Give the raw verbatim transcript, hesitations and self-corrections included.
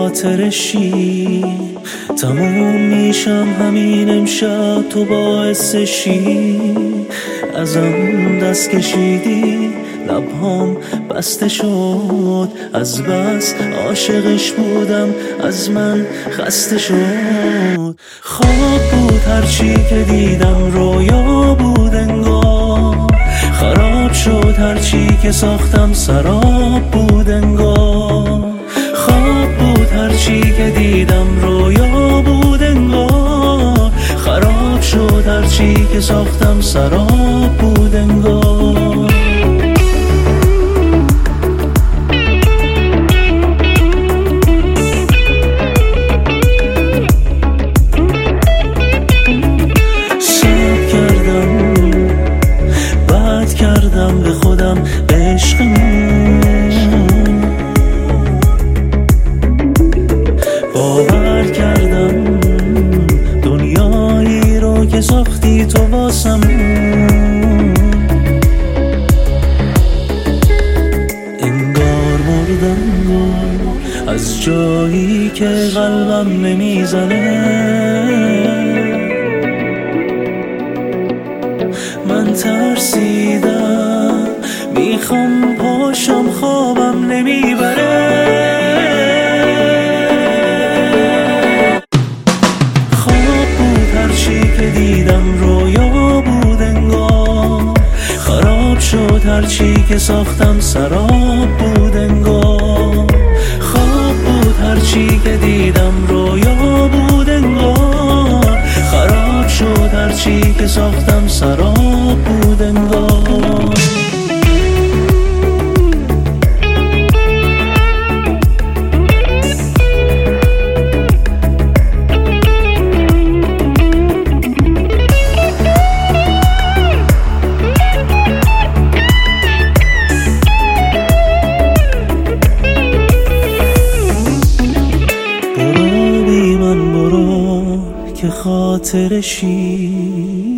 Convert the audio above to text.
خاطرشی. تموم میشم همین امشب تو باعثشی. ازم دست کشیدی لبهام بسته شد، از بس عاشقش بودم از من خسته شد. خواب بود هرچی که دیدم رویا بود انگار، خراب شد هرچی که ساختم سراب بود انگار. خواب بود هرچی که دیدم رویا بود انگار، خراب شد هرچی که ساختم سراب بود انگار. به خودم به عشقمون باور کردم، دنیایی رو که ساختی تو واسم. انگار مردم از جایی که قلبم نمیزنه. من ترسیدم میخوام پاشم خوابم نمیبره. خواب بود هرچی که دیدم رویا بود انگار، خراب شد هرچی که ساختم سراب بود انگار. خواب بود هرچی که دیدم رویا بود انگار، خراب شد هرچی که ساختم سراب بود انگار. برو بی من برو که خاطرشی.